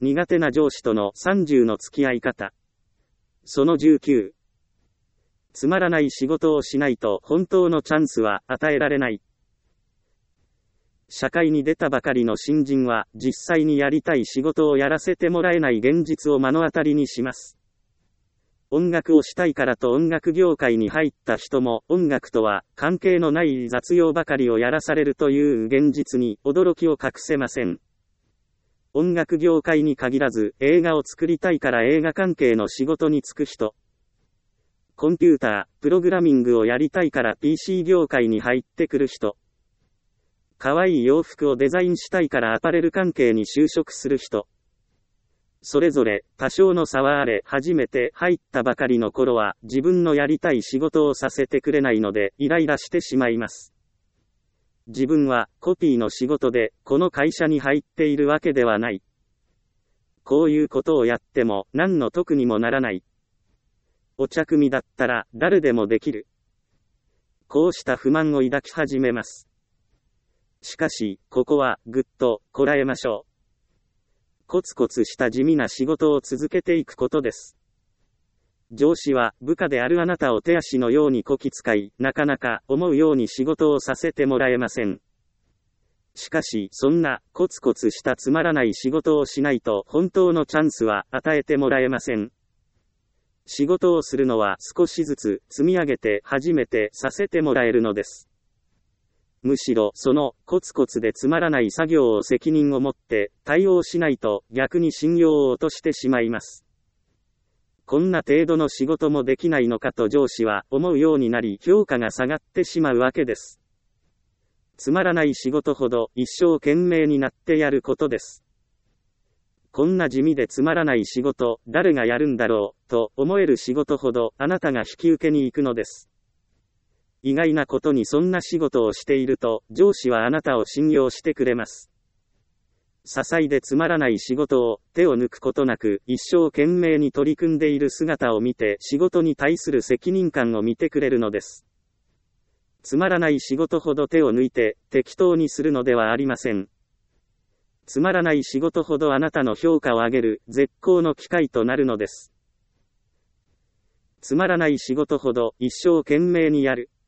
苦手な上司との30の付き合い方。その19。つまらない仕事をしないと本当のチャンスは与えられない。社会に出たばかりの新人は実際にやりたい仕事をやらせてもらえない現実を目の当たりにします。音楽をしたいからと音楽業界に入った人も音楽とは関係のない雑用ばかりをやらされるという現実に驚きを隠せません。音楽業界に限らず映画を作りたいから映画関係の仕事に就く人。コンピューター、プログラミングをやりたいから PC 業界に入ってくる人。可愛い洋服をデザインしたいからアパレル関係に就職する人。それぞれ多少の差はあれ、初めて入ったばかりの頃は自分のやりたい仕事をさせてくれないのでイライラしてしまいます。自分はコピーの仕事でこの会社に入っているわけではない。こういうことをやっても何の得にもならない。お茶組だったら誰でもできる。こうした不満を抱き始めます。しかし、ここはぐっとこらえましょう。コツコツした地味な仕事を続けていくことです。上司は部下であるあなたを手足のようにこき使い、なかなか思うように仕事をさせてもらえません。しかし、そんなコツコツしたつまらない仕事をしないと本当のチャンスは与えてもらえません。仕事をするのは少しずつ積み上げて初めてさせてもらえるのです。むしろそのコツコツでつまらない作業を責任を持って対応しないと逆に信用を落としてしまいます。こんな程度の仕事もできないのかと上司は思うようになり評価が下がってしまうわけです。つまらない仕事ほど一生懸命になってやることです。こんな地味でつまらない仕事、誰がやるんだろうと思える仕事ほどあなたが引き受けに行くのです。意外なことにそんな仕事をしていると上司はあなたを信用してくれます。些細でつまらない仕事を手を抜くことなく一生懸命に取り組んでいる姿を見て仕事に対する責任感を見てくれるのです。つまらない仕事ほど手を抜いて適当にするのではありません。つまらない仕事ほどあなたの評価を上げる絶好の機会となるのです。つまらない仕事ほど一生懸命にやる。